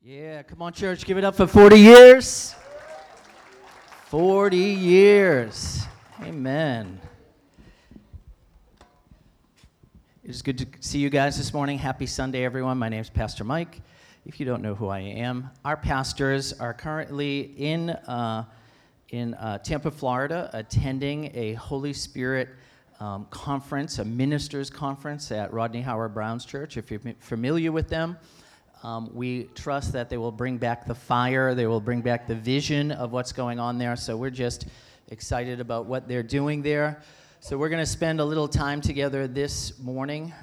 Yeah, come on, church, give it up for 40 years. 40 years. Amen. It's good to see you guys this morning. Happy Sunday, everyone. My name is Pastor Mike. If you don't know who I am, our pastors are currently in Tampa, Florida, attending a Holy Spirit conference, a ministers' conference at Rodney Howard-Browne's church. If you're familiar with them, we trust that they will bring back the fire, they will bring back the vision of what's going on there, so we're just excited about what they're doing there. So we're going to spend a little time together this morning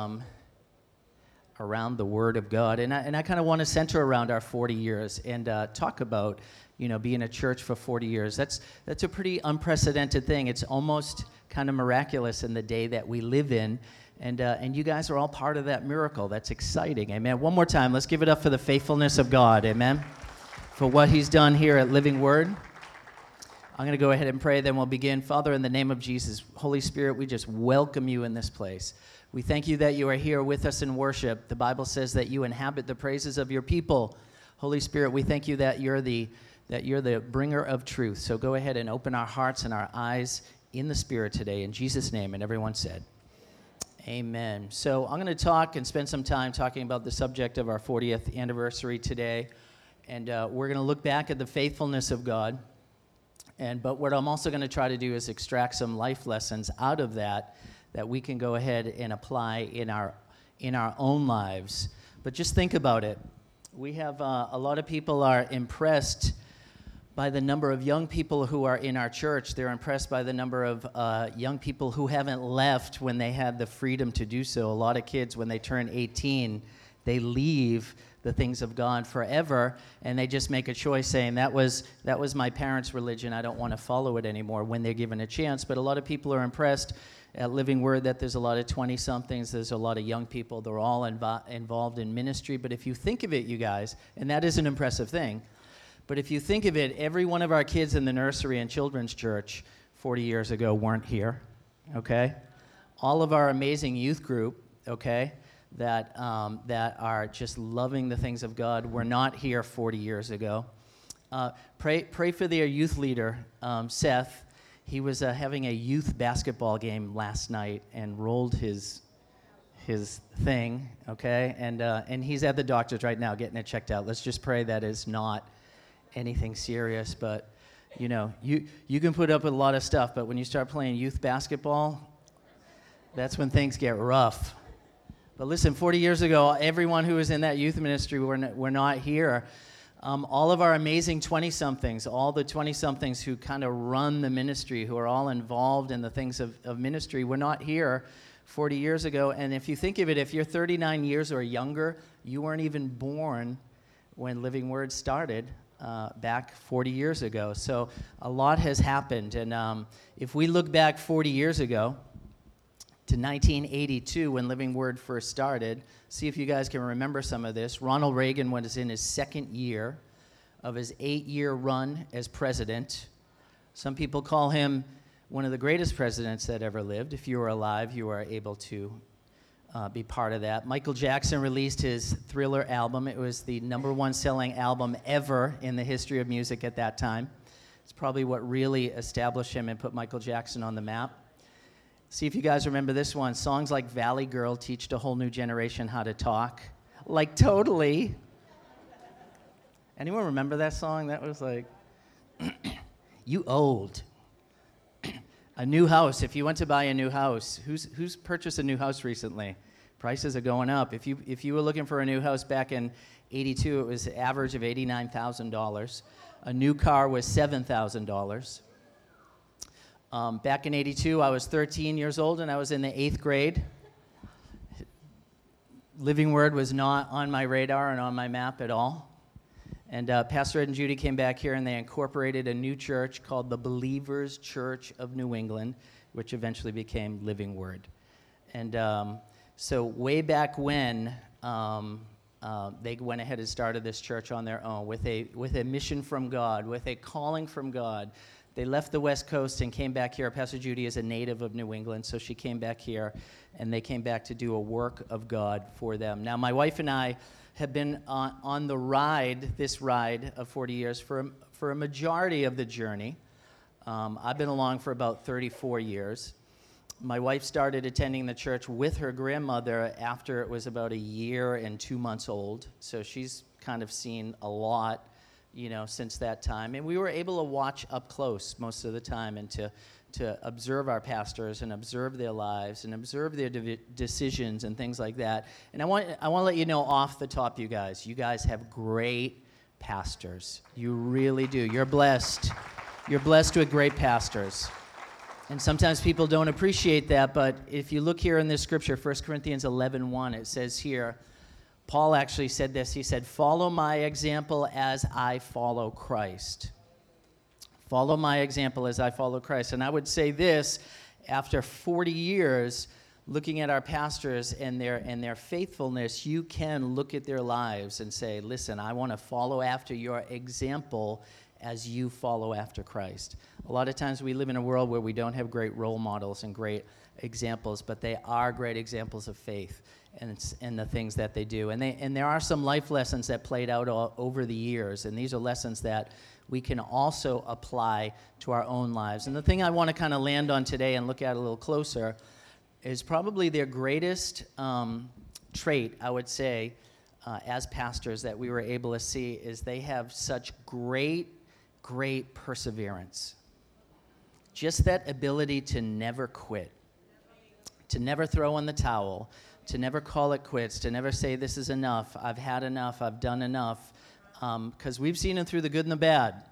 around the Word of God, and I kind of want to center around our 40 years and talk about, being a church for 40 years. That's a pretty unprecedented thing. It's almost kind of miraculous in the day that we live in. And you guys are all part of that miracle. That's exciting. Amen. One more time, let's give it up for the faithfulness of God. Amen. For what he's done here at Living Word. I'm going to go ahead and pray, then we'll begin. Father, in the name of Jesus, Holy Spirit, we just welcome you in this place. We thank you that you are here with us in worship. The Bible says that you inhabit the praises of your people. Holy Spirit, we thank you that you're the bringer of truth. So go ahead and open our hearts and our eyes in the Spirit today. In Jesus' name, and everyone said, amen. So I'm going to talk and spend some time talking about the subject of our 40th anniversary today. And we're going to look back at the faithfulness of God. But what I'm also going to try to do is extract some life lessons out of that we can go ahead and apply in our own lives. But just think about it. We have a lot of people are impressed by the number of young people who are in our church. They're impressed by the number of young people who haven't left when they had the freedom to do so. A lot of kids, when they turn 18, they leave the things of God forever, and they just make a choice saying, that was my parents' religion, I don't want to follow it anymore, when they're given a chance. But a lot of people are impressed at Living Word that there's a lot of 20-somethings, there's a lot of young people, they're all involved in ministry. But if you think of it, you guys, and that is an impressive thing, but if you think of it, every one of our kids in the nursery and children's church 40 years ago weren't here, okay? All of our amazing youth group, okay, that are just loving the things of God were not here 40 years ago. Pray for their youth leader, Seth. He was having a youth basketball game last night and rolled his thing, okay? And he's at the doctor's right now getting it checked out. Let's just pray that is not anything serious, but you can put up with a lot of stuff, but when you start playing youth basketball, that's when things get rough. But listen, 40 years ago, everyone who was in that youth ministry were not here. All of our amazing 20-somethings, all the 20-somethings who kind of run the ministry, who are all involved in the things of ministry, were not here 40 years ago. And if you think of it, if you're 39 years or younger, you weren't even born when Living Word started back 40 years ago. So a lot has happened. And if we look back 40 years ago to 1982 when Living Word first started, see if you guys can remember some of this. Ronald Reagan was in his second year of his 8-year run as president. Some people call him one of the greatest presidents that ever lived. If you were alive, you were able to be part of that. Michael Jackson released his Thriller album. It was the #1 selling album ever in the history of music at that time. It's probably what really established him and put Michael Jackson on the map. See if you guys remember this one. Songs like Valley Girl teach a whole new generation how to talk. Like, totally. Anyone remember that song? That was like, you old. A new house. If you went to buy a new house, who's purchased a new house recently? Prices are going up. If you were looking for a new house back in 82, it was an average of $89,000. A new car was $7,000. Back in 82, I was 13 years old and I was in the 8th grade. Living Word was not on my radar and on my map at all. And Pastor Ed and Judy came back here and they incorporated a new church called the Believers Church of New England, which eventually became Living Word. And so way back when, they went ahead and started this church on their own with a mission from God, with a calling from God. They left the West Coast and came back here. Pastor Judy is a native of New England, so she came back here, and they came back to do a work of God for them. Now, my wife and I have been on this ride of 40 years for a majority of the journey. I've been along for about 34 years. My wife started attending the church with her grandmother after it was about a year and 2 months old. So she's kind of seen a lot, since that time. And we were able to watch up close most of the time and to observe our pastors and observe their lives and observe their decisions and things like that. And I want to let you know off the top, you guys have great pastors. You really do. You're blessed. You're blessed with great pastors. And sometimes people don't appreciate that, but if you look here in this scripture, 1 Corinthians 11:1, it says here, Paul actually said this. He said, "Follow my example as I follow Christ." Follow my example as I follow Christ. And I would say this, after 40 years looking at our pastors and their faithfulness, you can look at their lives and say, listen, I want to follow after your example as you follow after Christ. A lot of times we live in a world where we don't have great role models and great examples, but they are great examples of faith and the things that they do. And there are some life lessons that played out over the years, and these are lessons that we can also apply to our own lives. And the thing I want to kind of land on today and look at a little closer is probably their greatest trait, I would say, as pastors that we were able to see is they have such great perseverance. Just that ability to never quit, to never throw in the towel, to never call it quits, to never say this is enough, I've had enough, I've done enough, because we've seen it through the good and the bad.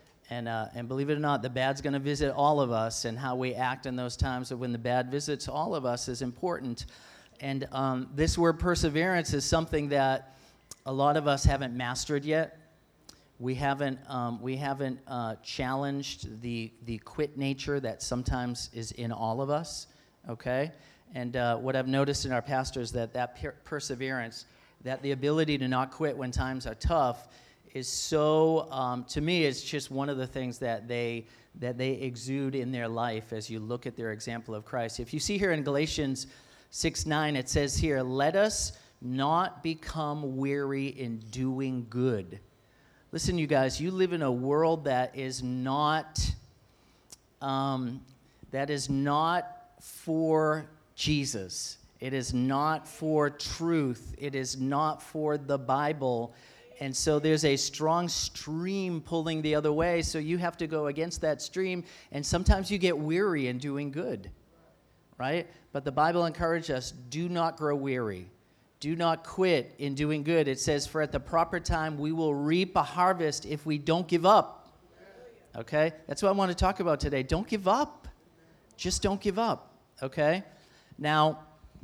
And believe it or not, the bad's going to visit all of us, and how we act in those times of when the bad visits all of us is important. And this word perseverance is something that a lot of us haven't mastered yet. We haven't challenged the quit nature that sometimes is in all of us, okay? And what I've noticed in our pastors that perseverance, that the ability to not quit when times are tough is so, to me, it's just one of the things that they exude in their life as you look at their example of Christ. If you see here in Galatians 6:9, it says here, "Let us not become weary in doing good." Listen, you guys, you live in a world that is not for Jesus. It is not for truth. It is not for the Bible. And so there's a strong stream pulling the other way, so you have to go against that stream, and sometimes you get weary in doing good, right? But the Bible encourages us, do not grow weary. Do not quit in doing good. It says, for at the proper time we will reap a harvest if we don't give up. Okay? That's what I want to talk about today. Don't give up. Just don't give up. Okay? Now,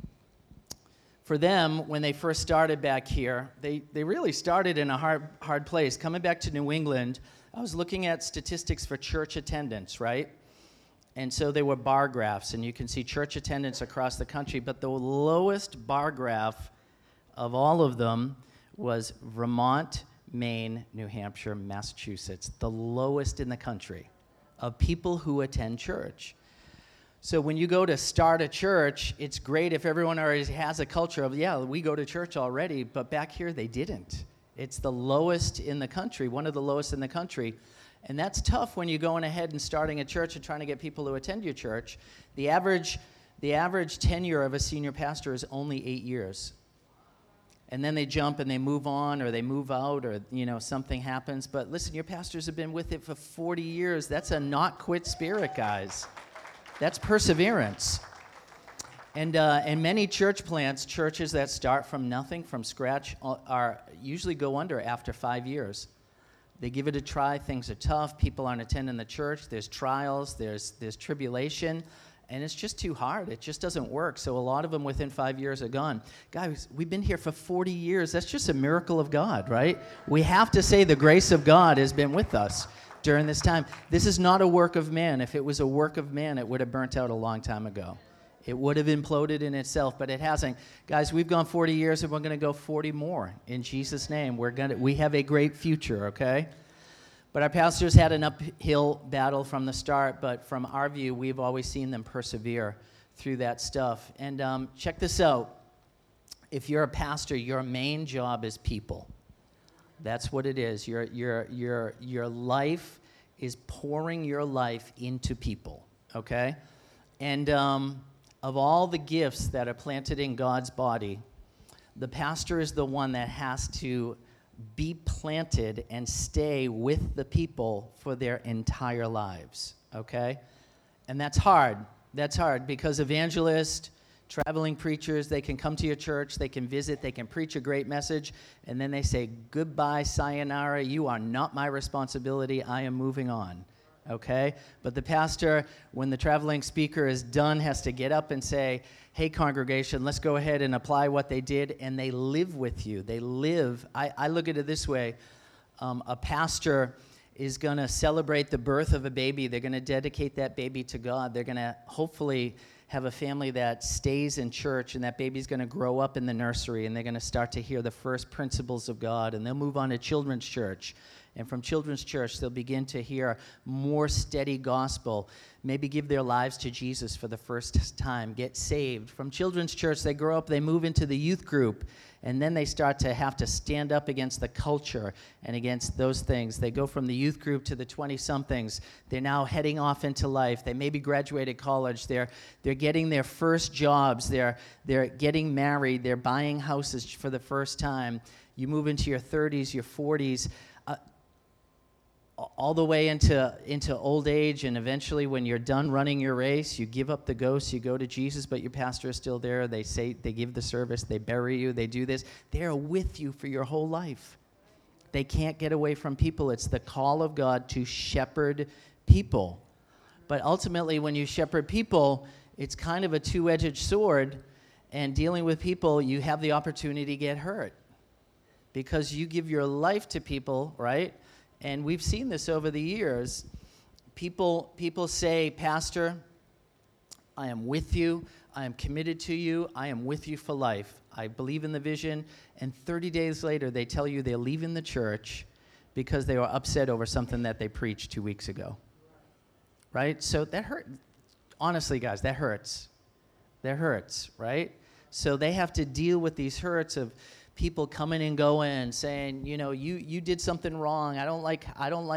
for them, when they first started back here, they really started in a hard place. Coming back to New England, I was looking at statistics for church attendance, right? And so they were bar graphs, and you can see church attendance across the country, but the lowest bar graph of all of them was Vermont, Maine, New Hampshire, Massachusetts, the lowest in the country of people who attend church. So when you go to start a church, it's great if everyone already has a culture of, yeah, we go to church already, but back here they didn't. It's the lowest in the country, one of the lowest in the country. And that's tough when you're going ahead and starting a church and trying to get people to attend your church. The average tenure of a senior pastor is only 8 years. And then they jump and they move on, or they move out, or something happens. But listen, your pastors have been with it for 40 years. That's a not quit spirit, guys. That's perseverance. And many church plants, churches that start from nothing, from scratch, usually go under after 5 years. They give it a try. Things are tough. People aren't attending the church. There's trials. There's tribulation. And it's just too hard. It just doesn't work. So a lot of them within 5 years are gone. Guys, we've been here for 40 years. That's just a miracle of God, right? We have to say the grace of God has been with us during this time. This is not a work of man. If it was a work of man, it would have burnt out a long time ago. It would have imploded in itself, but it hasn't. Guys, we've gone 40 years, and we're going to go 40 more. In Jesus' name, we have a great future, okay? But our pastors had an uphill battle from the start, but from our view, we've always seen them persevere through that stuff. And check this out. if you're a pastor, your main job is people. That's what it is. Your life is pouring your life into people, okay? And of all the gifts that are planted in God's body, the pastor is the one that has to be planted and stay with the people for their entire lives, okay? And that's hard. That's hard because evangelists, traveling preachers, they can come to your church, they can visit, they can preach a great message, and then they say, goodbye, sayonara, you are not my responsibility, I am moving on, okay? But the pastor, when the traveling speaker is done, has to get up and say, hey, congregation, let's go ahead and apply what they did, and they live with you. They live. I look at it this way. A pastor is going to celebrate the birth of a baby. They're going to dedicate that baby to God. They're going to hopefully have a family that stays in church, and that baby's going to grow up in the nursery, and they're going to start to hear the first principles of God, and they'll move on to children's church. And from children's church, they'll begin to hear more steady gospel, maybe give their lives to Jesus for the first time, get saved. From children's church, they grow up, they move into the youth group, and then they start to have to stand up against the culture and against those things. They go from the youth group to the 20-somethings. They're now heading off into life. They maybe graduated college. They're getting their first jobs. They're getting married. They're buying houses for the first time. You move into your 30s, your 40s, all the way into old age, and eventually when you're done running your race, you give up the ghost, you go to Jesus, but your pastor is still there. They say, they give the service, they bury you, they do this. They're with you for your whole life. They can't get away from people. It's the call of God to shepherd people. But ultimately, when you shepherd people, it's kind of a two-edged sword, and dealing with people, you have the opportunity to get hurt because you give your life to people, right? And we've seen this over the years. People say, Pastor, I am with you. I am committed to you. I am with you for life. I believe in the vision. And 30 days later, they tell you they're leaving the church because they were upset over something that they preached 2 weeks ago. Right? So that hurt. Honestly, guys, that hurts. That hurts, right? So they have to deal with these hurts of people coming and going and saying, you did something wrong. I don't like,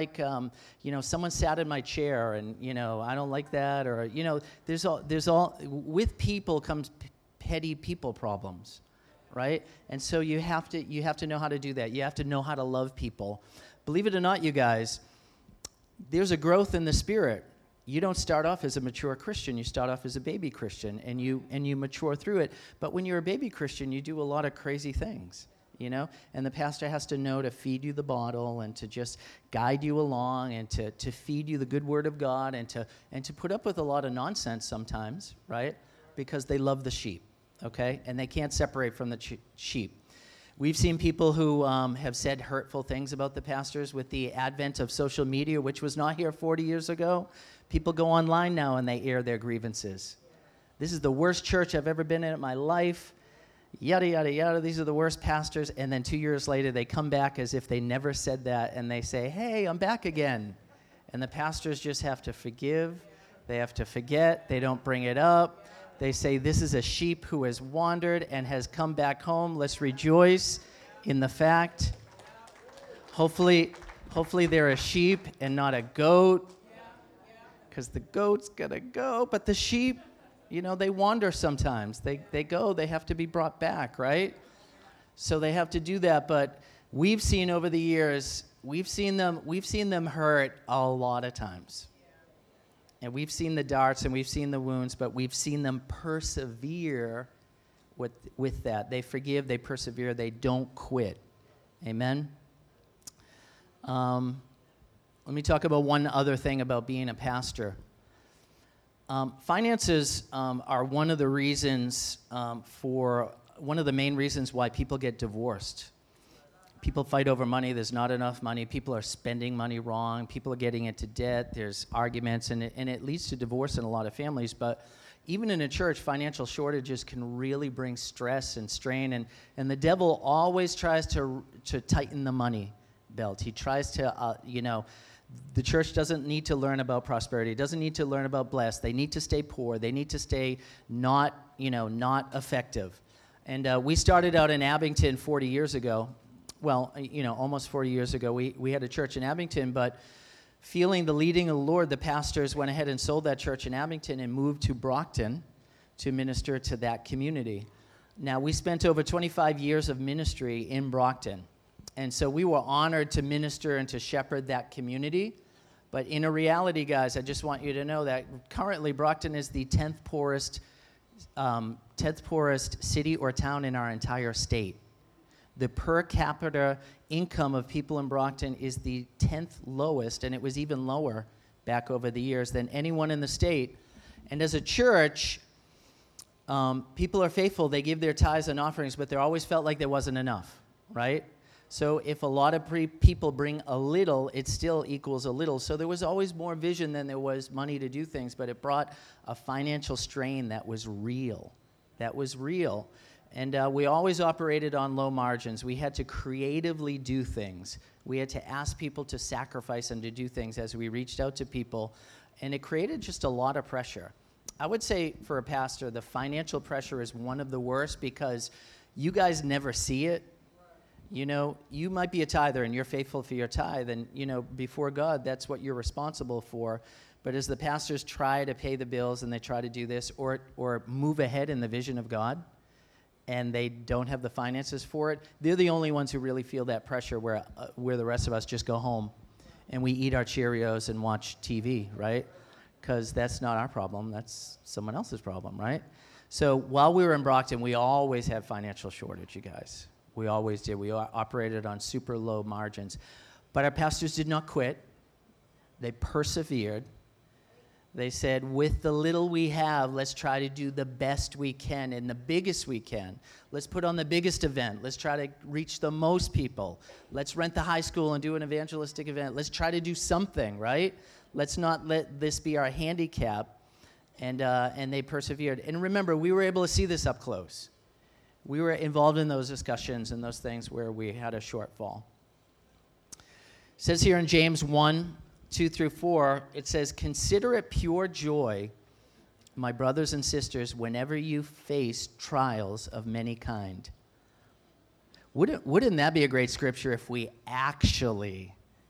someone sat in my chair and, I don't like that. Or, there's all, with people comes petty people problems, right? And so you have to know how to do that. You have to know how to love people. Believe it or not, you guys, there's a growth in the spirit. You don't start off as a mature Christian. You start off as a baby Christian, and you mature through it. But when you're a baby Christian, you do a lot of crazy things, And the pastor has to know to feed you the bottle and to just guide you along and to feed you the good word of God and to put up with a lot of nonsense sometimes, right? Because they love the sheep, okay? And they can't separate from the sheep. We've seen people who have said hurtful things about the pastors with the advent of social media, which was not here 40 years ago. People go online now and they air their grievances. This is the worst church I've ever been in my life. Yada, yada, yada. These are the worst pastors. And then 2 years later, they come back as if they never said that. And they say, hey, I'm back again. And the pastors just have to forgive. They have to forget. They don't bring it up. They say, this is a sheep who has wandered and has come back home. Let's rejoice in the fact. Hopefully they're a sheep and not a goat, because the goat's going to go. But the sheep, they wander sometimes. They go. They have to be brought back, right? So they have to do that. But we've seen over the years, we've seen them hurt a lot of times. And we've seen the darts and we've seen the wounds, but we've seen them persevere with that. They forgive, they persevere, they don't quit. Amen? Let me talk about one other thing about being a pastor. Finances are one of the reasons one of the main reasons why people get divorced. People fight over money. There's not enough money. People are spending money wrong. People are getting into debt. There's arguments, and it leads to divorce in a lot of families. But even in a church, financial shortages can really bring stress and strain. And the devil always tries to tighten the money belt. He tries to, the church doesn't need to learn about prosperity. It doesn't need to learn about blessed. They need to stay poor. They need to stay not effective. And we started out in Abington 40 years ago. Well, almost 40 years ago. We had a church in Abington, but feeling the leading of the Lord, the pastors went ahead and sold that church in Abington and moved to Brockton to minister to that community. Now, we spent over 25 years of ministry in Brockton, and so we were honored to minister and to shepherd that community. But in a reality, guys, I just want you to know that currently Brockton is the 10th poorest city or town in our entire state. The per capita income of people in Brockton is the 10th lowest, and it was even lower back over the years than anyone in the state. And as a church, people are faithful. They give their tithes and offerings, but they always felt like there wasn't enough, right? So if a lot of people bring a little, it still equals a little. So there was always more vision than there was money to do things, but it brought a financial strain that was real. And we always operated on low margins. We had to creatively do things. We had to ask people to sacrifice and to do things as we reached out to people. And it created just a lot of pressure. I would say for a pastor, the financial pressure is one of the worst because you guys never see it. You might be a tither and you're faithful for your tithe. And, before God, that's what you're responsible for. But as the pastors try to pay the bills and they try to do this or move ahead in the vision of God, and they don't have the finances for it, they're the only ones who really feel that pressure where the rest of us just go home and we eat our Cheerios and watch TV, right? Because that's not our problem. That's someone else's problem, right? So while we were in Brockton, we always had financial shortage, you guys. We always did. We operated on super low margins. But our pastors did not quit. They persevered. They said, with the little we have, let's try to do the best we can and the biggest we can. Let's put on the biggest event. Let's try to reach the most people. Let's rent the high school and do an evangelistic event. Let's try to do something, right? Let's not let this be our handicap. And they persevered. And remember, we were able to see this up close. We were involved in those discussions and those things where we had a shortfall. It says here in James 1:2-4, it says, "Consider it pure joy, my brothers and sisters, whenever you face trials of many kind." Wouldn't that be a great scripture if we actually,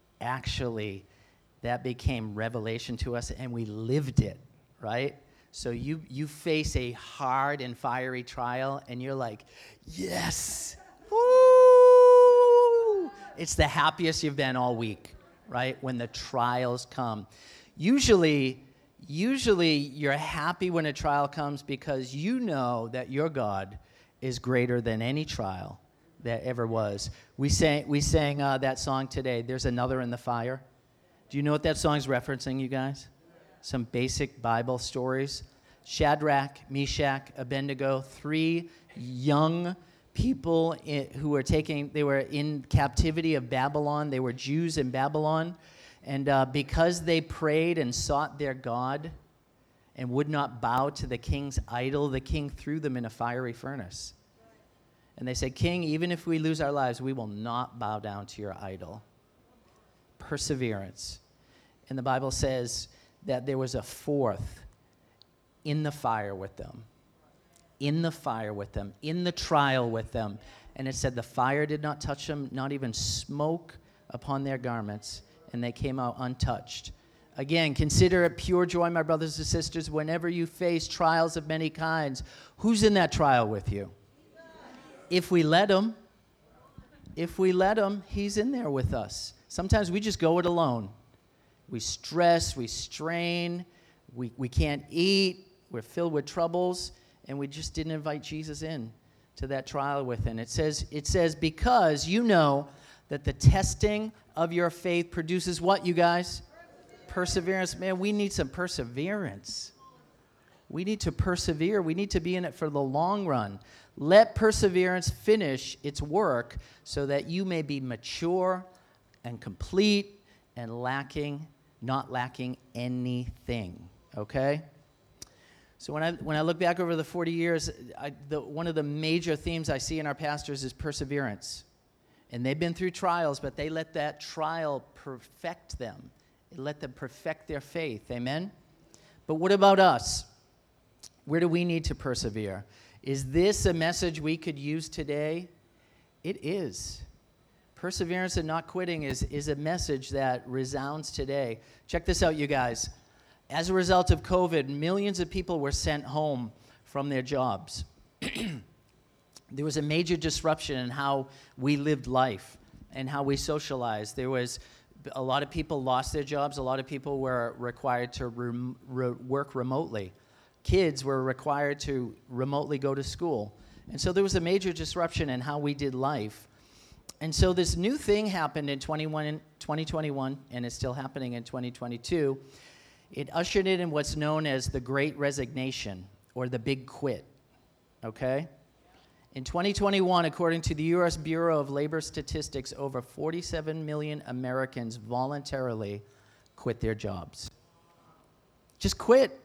that became revelation to us and we lived it, right? So you face a hard and fiery trial and you're like, yes, woo! It's the happiest you've been all week, right? When the trials come. Usually you're happy when a trial comes because you know that your God is greater than any trial that ever was. We sang that song today, "There's Another in the Fire." Do you know what that song's referencing, you guys? Some basic Bible stories. Shadrach, Meshach, Abednego, 3 young people who were they were in captivity of Babylon. They were Jews in Babylon. And because they prayed and sought their God and would not bow to the king's idol, the king threw them in a fiery furnace. And they said, "King, even if we lose our lives, we will not bow down to your idol." Perseverance. And the Bible says that there was a fourth in the fire with them, in the trial with them. And it said the fire did not touch them, not even smoke upon their garments, and they came out untouched. Again, consider it pure joy, my brothers and sisters, whenever you face trials of many kinds. Who's in that trial with you? If we let him, he's in there with us. Sometimes we just go it alone. We stress, we strain, we can't eat, we're filled with troubles, and we just didn't invite Jesus in to that trial with him. It says, because you know that the testing of your faith produces what, you guys? Perseverance. Man, we need some perseverance. We need to persevere. We need to be in it for the long run. Let perseverance finish its work so that you may be mature and complete and not lacking anything. Okay? So when I look back over the 40 years, one of the major themes I see in our pastors is perseverance. And they've been through trials, but they let that trial perfect them. It let them perfect their faith. Amen? But what about us? Where do we need to persevere? Is this a message we could use today? It is. Perseverance and not quitting is a message that resounds today. Check this out, you guys. As a result of COVID, millions of people were sent home from their jobs. There was a major disruption in how we lived life and how we socialized. There was a lot of people lost their jobs. A lot of people were required to work remotely. Kids were required to remotely go to school. And so there was a major disruption in how we did life. And so this new thing happened in 2021, and it's still happening in 2022. It ushered in what's known as the Great Resignation, or the Big Quit, okay? In 2021, according to the U.S. Bureau of Labor Statistics, over 47 million Americans voluntarily quit their jobs. Just quit.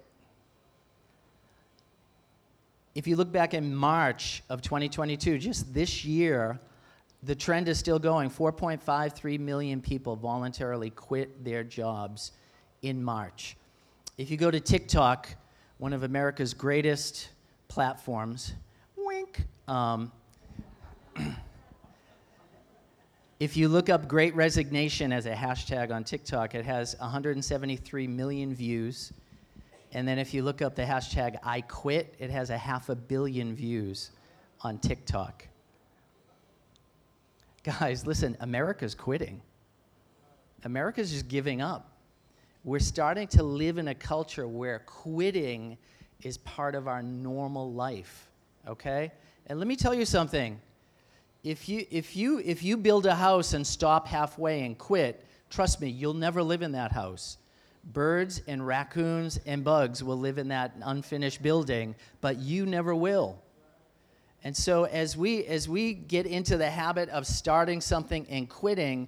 If you look back in March of 2022, just this year, the trend is still going. 4.53 million people voluntarily quit their jobs in March. If you go to TikTok, one of America's greatest platforms, wink. If you look up Great Resignation as a hashtag on TikTok, it has 173 million views. And then if you look up the hashtag I quit, it has 500 million views on TikTok. Guys, listen, America's quitting. America's just giving up. We're starting to live in a culture where quitting is part of our normal life, okay? And let me tell you something. If you build a house and stop halfway and quit, trust me, you'll never live in that house. Birds and raccoons and bugs will live in that unfinished building, but you never will. And so as we get into the habit of starting something and quitting,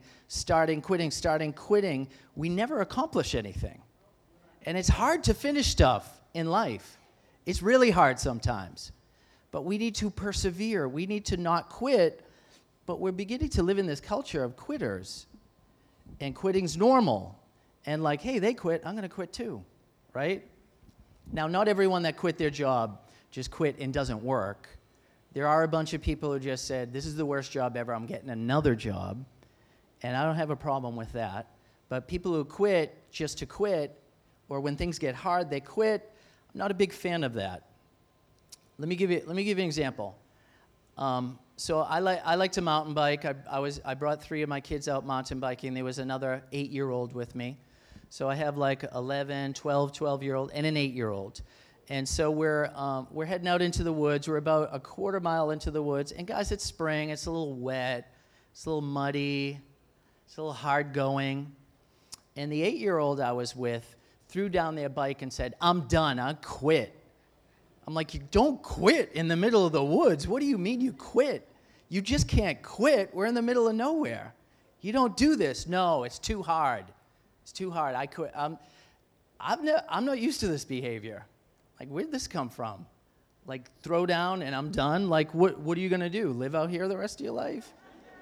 we never accomplish anything. And it's hard to finish stuff in life. It's really hard sometimes. But we need to persevere. We need to not quit, but we're beginning to live in this culture of quitters. And quitting's normal. And like, hey, they quit, I'm going to quit too, right? Now, not everyone that quit their job just quit and doesn't work. There are a bunch of people who just said, this is the worst job ever, I'm getting another job. And I don't have a problem with that. But people who quit just to quit, or when things get hard, they quit, I'm not a big fan of that. Let me give you an example. So I like to mountain bike. I brought 3 of my kids out mountain biking. There was another 8-year-old with me. So I have like 11, 12-year-old, and an 8-year-old. And so we're heading out into the woods. We're about a quarter mile into the woods. And guys, it's spring. It's a little wet. It's a little muddy. It's a little hard going. And the 8-year-old I was with threw down their bike and said, I'm done. I quit. I'm like, you don't quit in the middle of the woods. What do you mean you quit? You just can't quit. We're in the middle of nowhere. You don't do this. No, it's too hard. It's too hard. I quit. I'm not used to this behavior. Like, where'd this come from? Like, throw down and I'm done? Like, what are you going to do? Live out here the rest of your life?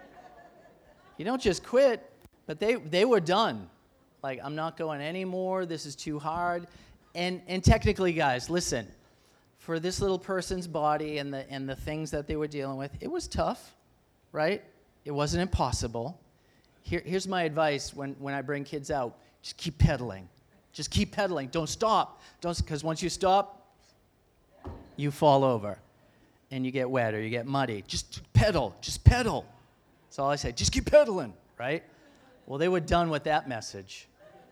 You don't just quit. But they were done. Like, I'm not going anymore. This is too hard. And technically, guys, listen. For this little person's body and the things that they were dealing with, it was tough, right? It wasn't impossible. Here's my advice when I bring kids out. Just keep pedaling. Just keep pedaling. Don't stop. Because once you stop, you fall over. And you get wet or you get muddy. Just pedal. Just pedal. That's all I say. Just keep pedaling, right? Well, they were done with that message.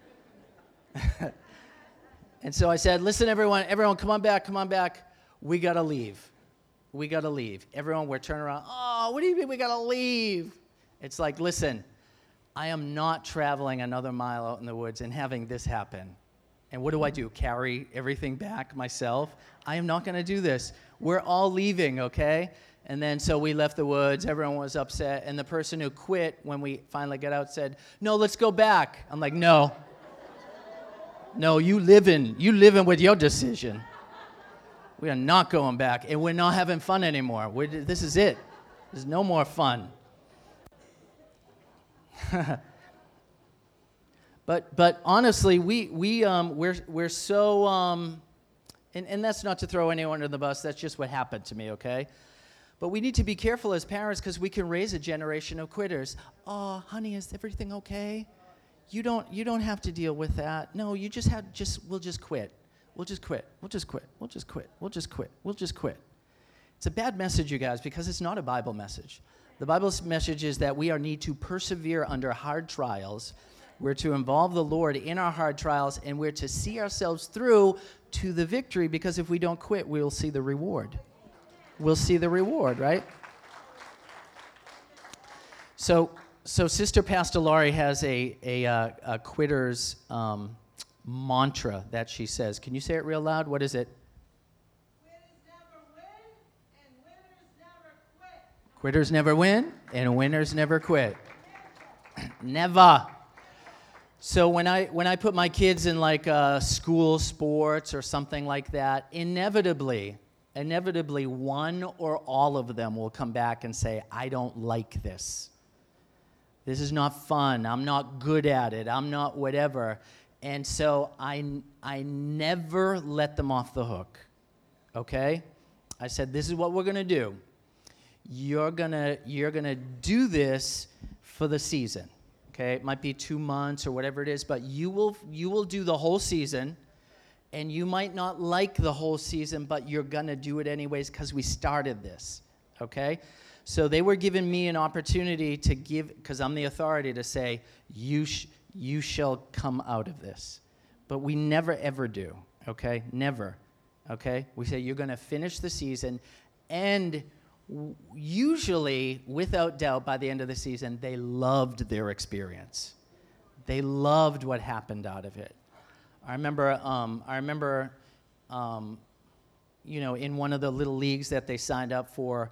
And so I said, listen, everyone, come on back. We got to leave. Everyone, we're turning around. Oh, what do you mean we got to leave? It's like, listen, I am not traveling another mile out in the woods and having this happen. And what do? Carry everything back myself? I am not going to do this. We're all leaving, okay? And then so we left the woods. Everyone was upset. And the person who quit when we finally got out said, no, let's go back. I'm like, no. No, you live in with your decision. We are not going back, and we're not having fun anymore. This is it. There's no more fun. But honestly, we're so And that's not to throw anyone under the bus. That's just what happened to me, okay? But we need to be careful as parents because we can raise a generation of quitters. Oh, honey, is everything okay? You don't have to deal with that. No, you we'll just quit. We'll just quit. We'll just quit. We'll just quit. We'll just quit. We'll just quit. It's a bad message, you guys, because it's not a Bible message. The Bible's message is that we need to persevere under hard trials. We're to involve the Lord in our hard trials, and we're to see ourselves through to the victory, because if we don't quit, we'll see the reward. We'll see the reward, right? So Sister Pastor Laurie has a quitter's mantra that she says. Can you say it real loud? What is it? Quitters never win, and winners never quit. Never. So when I put my kids in like school sports or something like that, inevitably one or all of them will come back and say, I don't like this. This is not fun. I'm not good at it. I'm not whatever. And so I never let them off the hook, okay? I said, this is what we're going to do. You're gonna do this for the season, okay? It might be 2 months or whatever it is, but you will do the whole season, and you might not like the whole season, but you're gonna do it anyways because we started this, okay? So they were giving me an opportunity to give, because I'm the authority to say, you shall come out of this. But we never ever do, okay? Never, okay? We say you're gonna finish the season, and usually, without doubt, by the end of the season, they loved their experience. They loved what happened out of it. I remember, in one of the little leagues that they signed up for,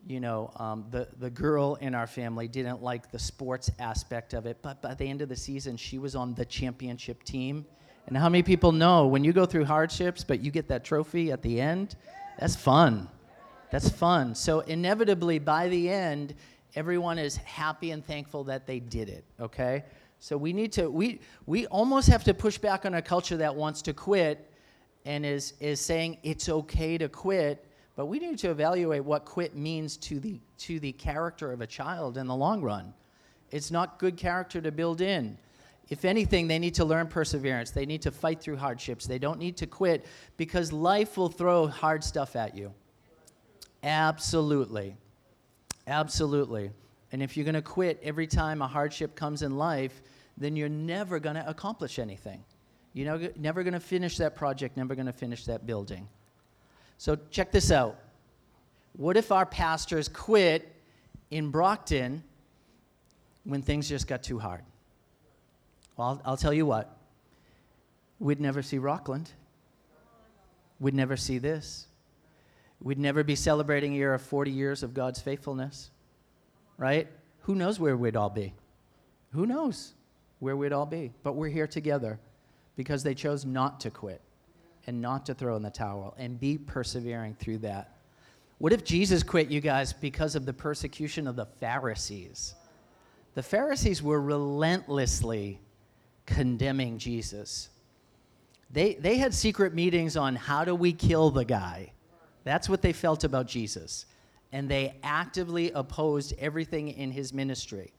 the girl in our family didn't like the sports aspect of it, but by the end of the season, she was on the championship team. And how many people know when you go through hardships, but you get that trophy at the end? That's fun. That's fun. So inevitably, by the end, everyone is happy and thankful that they did it, okay? So we almost have to push back on a culture that wants to quit and is saying it's okay to quit, but we need to evaluate what quit means to the character of a child in the long run. It's not good character to build in. If anything, they need to learn perseverance. They need to fight through hardships. They don't need to quit because life will throw hard stuff at you. Absolutely. Absolutely. And if you're going to quit every time a hardship comes in life, then you're never going to accomplish anything. You're never going to finish that project, never going to finish that building. So check this out. What if our pastors quit in Brockton when things just got too hard? Well, I'll tell you what. We'd never see Rockland. We'd never see this. We'd never be celebrating a year of 40 years of God's faithfulness, right? Who knows where we'd all be? Who knows where we'd all be? But we're here together because they chose not to quit and not to throw in the towel and be persevering through that. What if Jesus quit, you guys, because of the persecution of the Pharisees? The Pharisees were relentlessly condemning Jesus. They had secret meetings on how do we kill the guy. That's what they felt about Jesus. And they actively opposed everything in his ministry.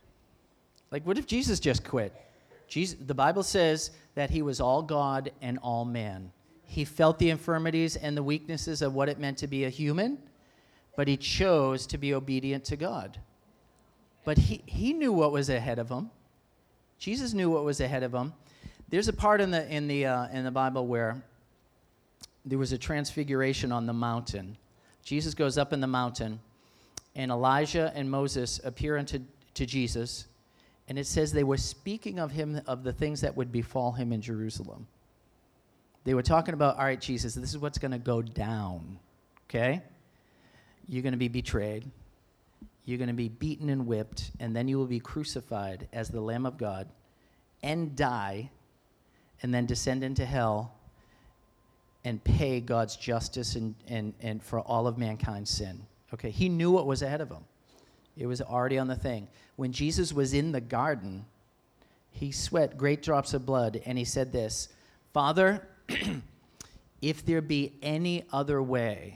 Like, what if Jesus just quit? The Bible says that he was all God and all man. He felt the infirmities and the weaknesses of what it meant to be a human, but he chose to be obedient to God. But he knew what was ahead of him. Jesus knew what was ahead of him. There's a part in the Bible where there was a transfiguration on the mountain. Jesus goes up in the mountain, and Elijah and Moses appear unto Jesus, and it says they were speaking of him, of the things that would befall him in Jerusalem. They were talking about, all right, Jesus, this is what's going to go down, okay? You're going to be betrayed. You're going to be beaten and whipped, and then you will be crucified as the Lamb of God and die, and then descend into hell and pay God's justice and for all of mankind's sin. Okay, he knew what was ahead of him. It was already on the thing. When Jesus was in the garden, he sweat great drops of blood, and he said this, Father, if there be any other way,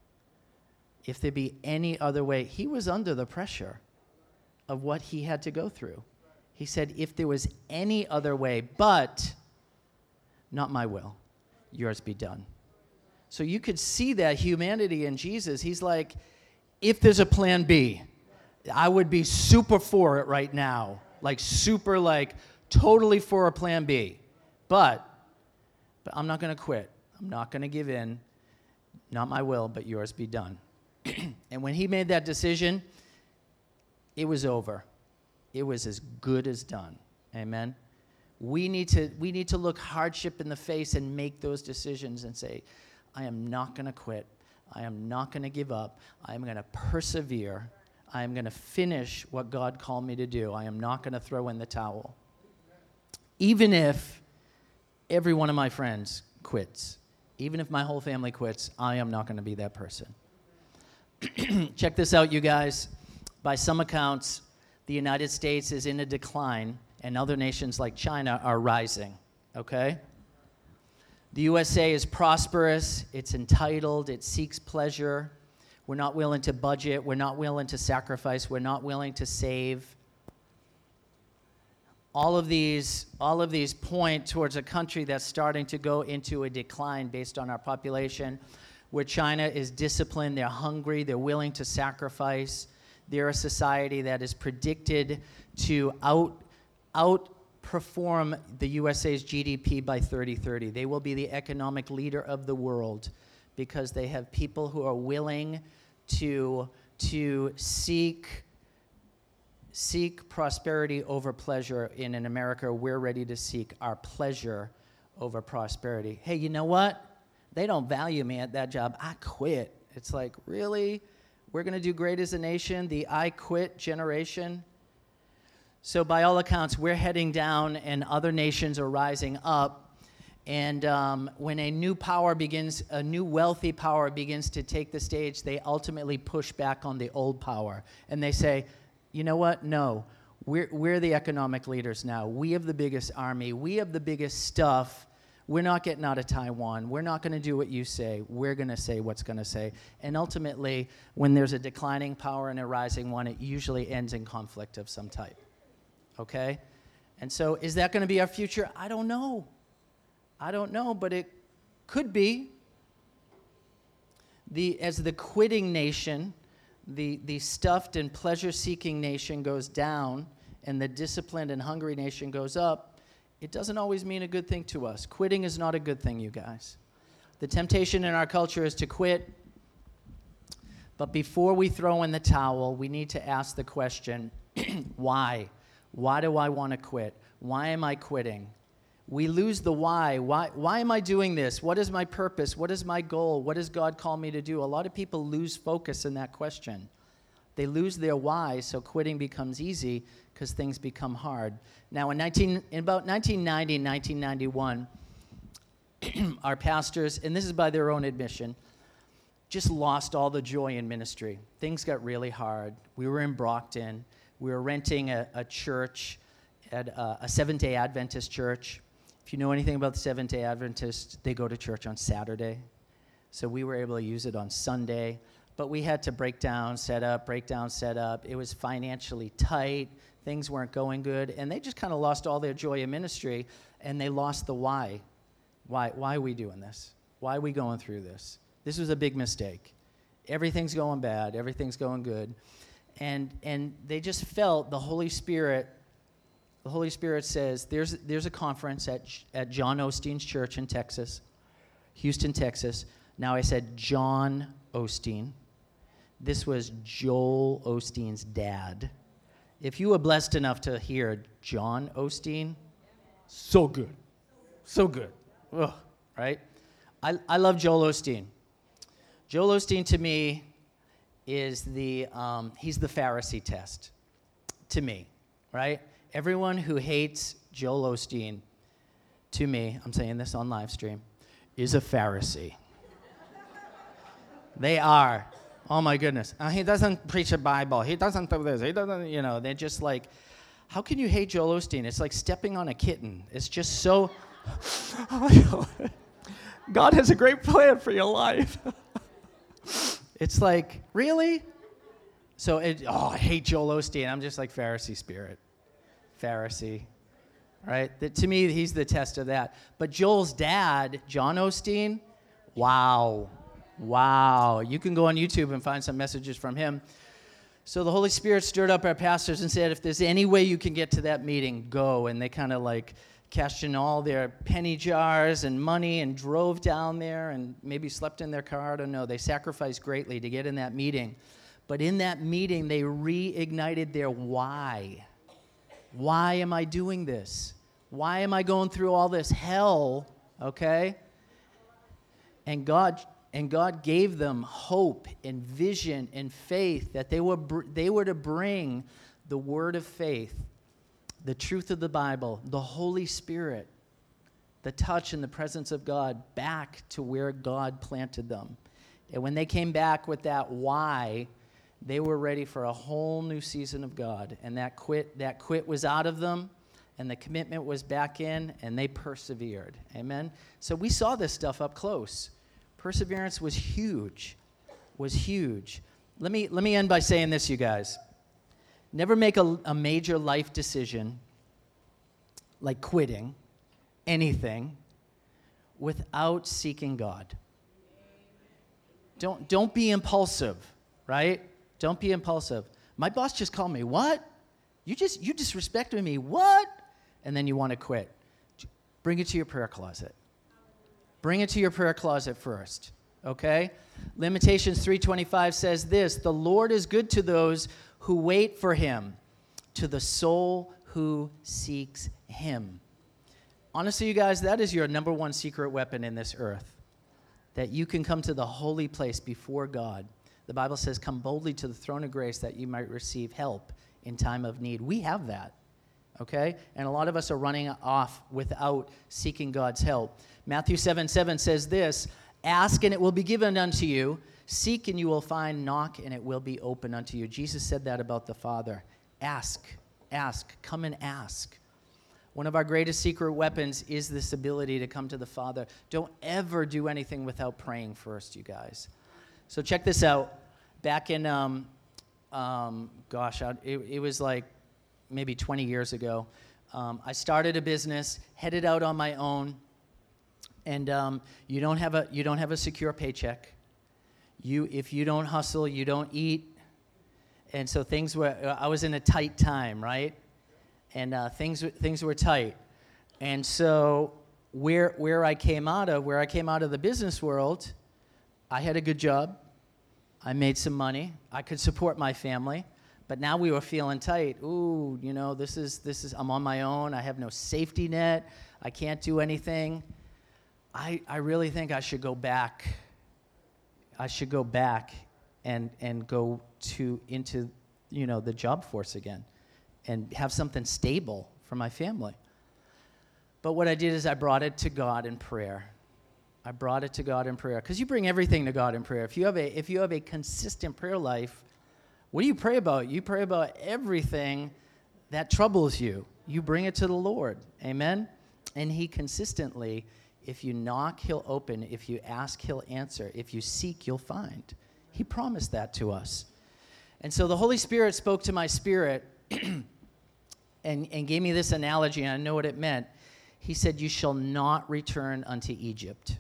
he was under the pressure of what he had to go through. He said, if there was any other way, but not my will, yours be done. So you could see that humanity in Jesus. He's like, if there's a plan B, I would be super for it right now. Like super, like totally for a plan B. But I'm not going to quit. I'm not going to give in. Not my will, but yours be done. And when he made that decision, it was over. It was as good as done. Amen. We need to look hardship in the face and make those decisions and say, I am not going to quit. I am not going to give up. I am going to persevere. I am going to finish what God called me to do. I am not going to throw in the towel. Even if every one of my friends quits, even if my whole family quits, I am not going to be that person. Check this out, you guys. By some accounts, the United States is in a decline, and other nations like China are rising, okay? The USA is prosperous, it's entitled, it seeks pleasure. We're not willing to budget, we're not willing to sacrifice, we're not willing to save. All of these point towards a country that's starting to go into a decline based on our population, where China is disciplined, they're hungry, they're willing to sacrifice. They're a society that is predicted to outperform the USA's GDP by 2030. They will be the economic leader of the world because they have people who are willing to seek prosperity over pleasure. In America, we're ready to seek our pleasure over prosperity. Hey, you know what? They don't value me at that job. I quit. It's like, really? We're going to do great as a nation, the I quit generation. So by all accounts, we're heading down and other nations are rising up. And when a new wealthy power begins to take the stage, they ultimately push back on the old power. And they say, you know what? No, we're the economic leaders now. We have the biggest army. We have the biggest stuff. We're not getting out of Taiwan. We're not going to do what you say. We're going to say what's going to say. And ultimately, when there's a declining power and a rising one, it usually ends in conflict of some type. Okay? And so is that going to be our future? I don't know. But it could be. As the quitting nation, the stuffed and pleasure-seeking nation goes down, and the disciplined and hungry nation goes up, it doesn't always mean a good thing to us. Quitting is not a good thing, you guys. The temptation in our culture is to quit. But before we throw in the towel, we need to ask the question, why? Why do I want to quit? Why am I quitting? We lose the why. Why am I doing this? What is my purpose? What is my goal? What does God call me to do? A lot of people lose focus in that question. They lose their why, so quitting becomes easy because things become hard. Now, in about 1990, 1991, our pastors, and this is by their own admission, just lost all the joy in ministry. Things got really hard. We were in Brockton. We were renting a church at a Seventh-day Adventist church. If you know anything about the Seventh-day Adventists, they go to church on Saturday. So we were able to use it on Sunday. But we had to break down, set up. It was financially tight. Things weren't going good. And they just kind of lost all their joy in ministry, and they lost the why. Why are we doing this? Why are we going through this? This was a big mistake. Everything's going bad. Everything's going good. And they just felt the Holy Spirit says, there's a conference at John Osteen's church in Texas, Houston, Texas. Now I said John Osteen. This was Joel Osteen's dad. If you were blessed enough to hear John Osteen, so good. Ugh, right? I love Joel Osteen. Joel Osteen to me is he's the Pharisee test to me, right? Everyone who hates Joel Osteen, to me, I'm saying this on live stream, is a Pharisee. They are. Oh my goodness. He doesn't preach the Bible. He doesn't do this. He doesn't, they're just like, how can you hate Joel Osteen? It's like stepping on a kitten. It's just so, God has a great plan for your life. It's like, really? So, I hate Joel Osteen. I'm just like Pharisee spirit. Pharisee. Right? To me, he's the test of that. But Joel's dad, John Osteen, wow. You can go on YouTube and find some messages from him. So the Holy Spirit stirred up our pastors and said, if there's any way you can get to that meeting, go. And they kind of like cashed in all their penny jars and money and drove down there and maybe slept in their car. I don't know. They sacrificed greatly to get in that meeting. But in that meeting, they reignited their why. Why am I doing this? Why am I going through all this hell? Okay? And God gave them hope and vision and faith that they were to bring the word of faith, the truth of the Bible, the Holy Spirit, the touch and the presence of God back to where God planted them. And when they came back with that why, they were ready for a whole new season of God. And that quit was out of them, and the commitment was back in, and they persevered. Amen? So we saw this stuff up close. Perseverance was huge. Let me end by saying this, you guys. Never make a major life decision, like quitting anything, without seeking God. Don't be impulsive, right? Don't be impulsive. My boss just called me. What? You disrespected me. What? And then you want to quit. Bring it to your prayer closet. Bring it to your prayer closet first, okay? Lamentations 3:25 says this, the Lord is good to those who wait for him, to the soul who seeks him. Honestly, you guys, that is your number one secret weapon in this earth, that you can come to the holy place before God. The Bible says, come boldly to the throne of grace that you might receive help in time of need. We have that, okay? And a lot of us are running off without seeking God's help. Matthew 7:7 says this, ask and it will be given unto you, seek and you will find, knock and it will be open unto you. Jesus said that about the Father. Ask, come and ask. One of our greatest secret weapons is this ability to come to the Father. Don't ever do anything without praying first, you guys. So check this out. Back in, it was like maybe 20 years ago. I started a business, headed out on my own, and you don't have a secure paycheck. If you don't hustle, you don't eat. And so I was in a tight time, right? And things were tight. And so where I came out of the business world, I had a good job. I made some money. I could support my family. But now we were feeling tight. Ooh, this is I'm on my own. I have no safety net. I can't do anything. I really think I should go back. I should go back and go into the job force again and have something stable for my family. But what I did is I brought it to God in prayer. Because you bring everything to God in prayer. If you have a consistent prayer life, what do you pray about? You pray about everything that troubles you. You bring it to the Lord. Amen? And he consistently, if you knock, he'll open. If you ask, he'll answer. If you seek, you'll find. He promised that to us. And so the Holy Spirit spoke to my spirit and gave me this analogy, and I know what it meant. He said, you shall not return unto Egypt.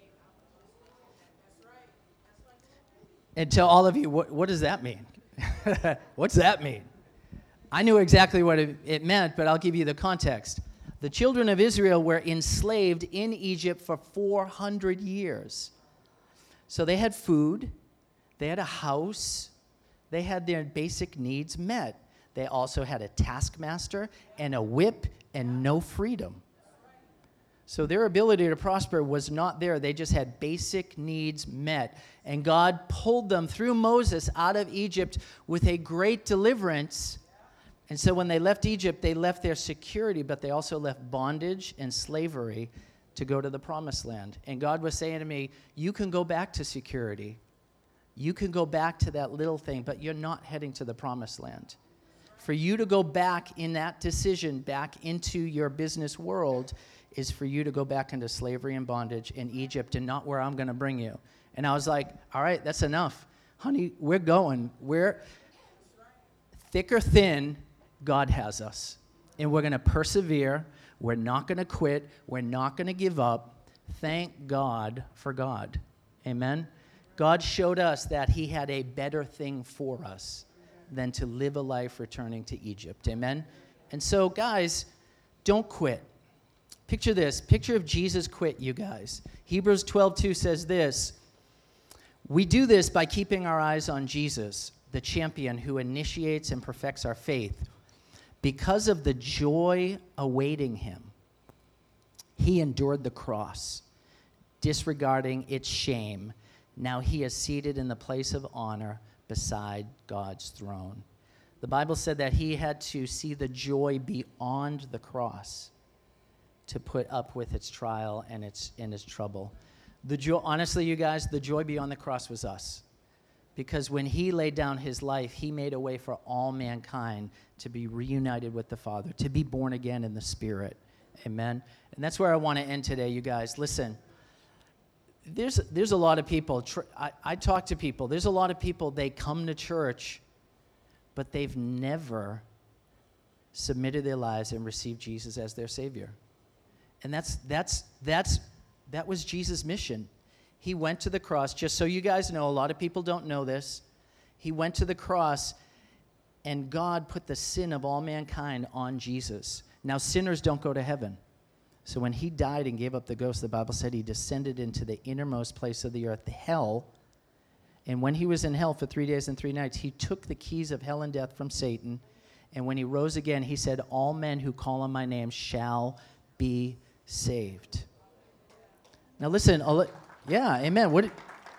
And to all of you, what does that mean? What's that mean? I knew exactly what it meant, but I'll give you the context. The children of Israel were enslaved in Egypt for 400 years. So they had food, they had a house, they had their basic needs met. They also had a taskmaster and a whip and no freedom. So their ability to prosper was not there. They just had basic needs met. And God pulled them through Moses out of Egypt with a great deliverance. And so when they left Egypt, they left their security, but they also left bondage and slavery to go to the promised land. And God was saying to me, you can go back to security. You can go back to that little thing, but you're not heading to the promised land. For you to go back in that decision, back into your business world, is for you to go back into slavery and bondage in Egypt and not where I'm going to bring you. And I was like, all right, that's enough. Honey, we're going. We're thick or thin, God has us. And we're going to persevere. We're not going to quit. We're not going to give up. Thank God for God. Amen? God showed us that he had a better thing for us than to live a life returning to Egypt. Amen? And so, guys, don't quit. Picture this. Picture if Jesus quit, you guys. Hebrews 12:2 says this, we do this by keeping our eyes on Jesus, the champion who initiates and perfects our faith. Because of the joy awaiting him, he endured the cross, disregarding its shame. Now he is seated in the place of honor beside God's throne. The Bible said that he had to see the joy beyond the cross to put up with its trial and its trouble. The joy, honestly, you guys, the joy beyond the cross was us. Because when he laid down his life, he made a way for all mankind to be reunited with the Father, to be born again in the Spirit. Amen? And that's where I want to end today, you guys. Listen, there's a lot of people, I talk to people, there's a lot of people, they come to church, but they've never submitted their lives and received Jesus as their Savior. And that was Jesus' mission. He went to the cross. Just so you guys know, a lot of people don't know this. He went to the cross, and God put the sin of all mankind on Jesus. Now, sinners don't go to heaven. So when he died and gave up the ghost, the Bible said he descended into the innermost place of the earth, hell. And when he was in hell for 3 days and 3 nights, he took the keys of hell and death from Satan. And when he rose again, he said, all men who call on my name shall be saved. Now listen, yeah, amen.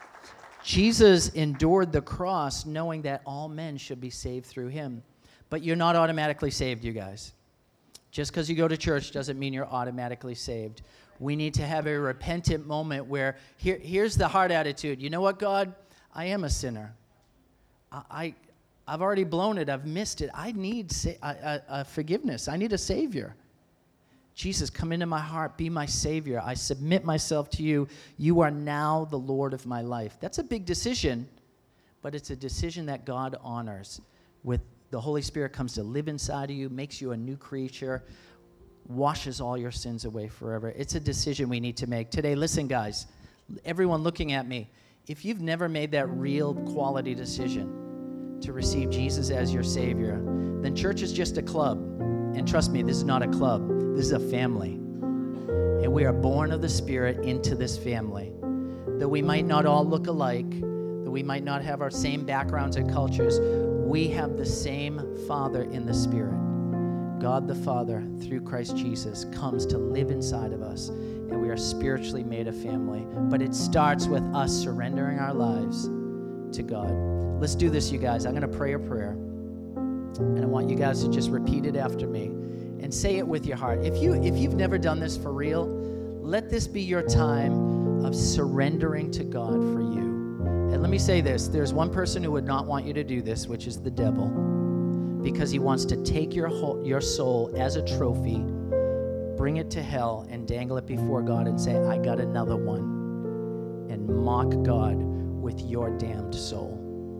Jesus endured the cross knowing that all men should be saved through him. But you're not automatically saved, you guys. Just because you go to church doesn't mean you're automatically saved. We need to have a repentant moment where here's the heart attitude. You know what, God? I am a sinner. I've already blown it. I've missed it. I need forgiveness. I need a Savior. Jesus, come into my heart. Be my Savior. I submit myself to you. You are now the Lord of my life. That's a big decision, but it's a decision that God honors. With the Holy Spirit comes to live inside of you, makes you a new creature, washes all your sins away forever. It's a decision we need to make. Today, listen, guys, everyone looking at me, if you've never made that real quality decision to receive Jesus as your Savior, then church is just a club. And trust me, this is not a club. This is a family. And we are born of the Spirit into this family. Though we might not all look alike, though we might not have our same backgrounds and cultures, we have the same Father in the Spirit. God the Father, through Christ Jesus, comes to live inside of us, and we are spiritually made a family. But it starts with us surrendering our lives to God. Let's do this, you guys. I'm going to pray a prayer, and I want you guys to just repeat it after me and say it with your heart. If you've never done this for real, let this be your time of surrendering to God for you. And let me say this, there's one person who would not want you to do this, which is the devil, because he wants to take your soul as a trophy, bring it to hell, and dangle it before God and say, I got another one, and mock God with your damned soul.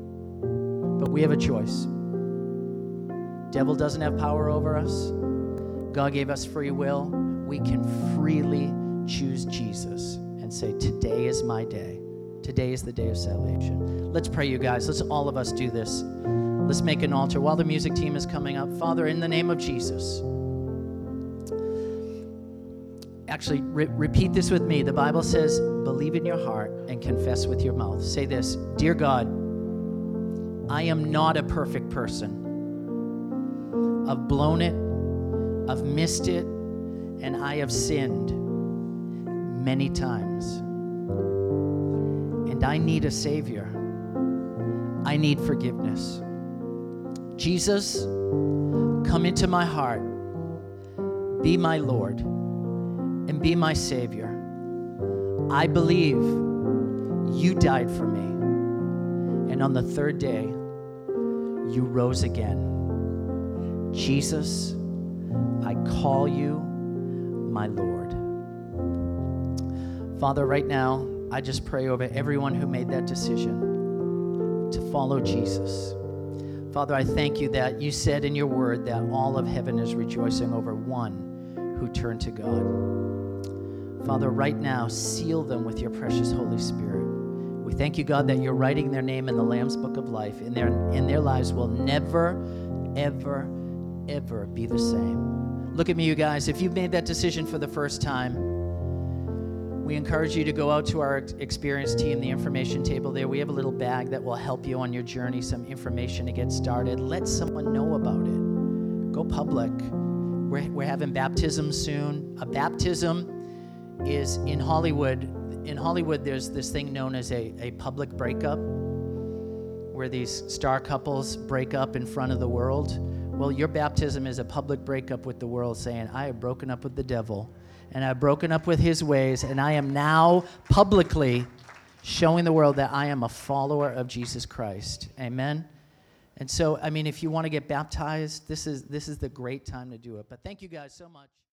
But we have a choice. Devil doesn't have power over us. God gave us free will. We can freely choose Jesus and say, today is my day. Today is the day of salvation. Let's pray, you guys. Let's all of us do this. Let's make an altar while the music team is coming up. Father, in the name of Jesus. Actually, repeat this with me. The Bible says, believe in your heart and confess with your mouth. Say this, Dear God, I am not a perfect person. I've blown it, I've missed it, and I have sinned many times. And I need a Savior. I need forgiveness. Jesus, come into my heart, be my Lord, and be my Savior. I believe you died for me, and on the third day, you rose again. Jesus, I call you my Lord. Father, right now, I just pray over everyone who made that decision to follow Jesus. Father, I thank you that you said in your word that all of heaven is rejoicing over one who turned to God. Father, right now, seal them with your precious Holy Spirit. We thank you, God, that you're writing their name in the Lamb's Book of Life, and their lives will never, ever, ever be the same. Look at me, you guys. If you've made that decision for the first time, we encourage you to go out to our experience team, the information table there. We have a little bag that will help you on your journey, some information to get started. Let someone know about it. Go public. We're having baptism soon. A baptism is in Hollywood. In Hollywood, there's this thing known as a public breakup, where these star couples break up in front of the world. Well, your baptism is a public breakup with the world, saying, I have broken up with the devil, and I've broken up with his ways, and I am now publicly showing the world that I am a follower of Jesus Christ. Amen? And so, I mean, if you want to get baptized, this is the great time to do it. But thank you guys so much.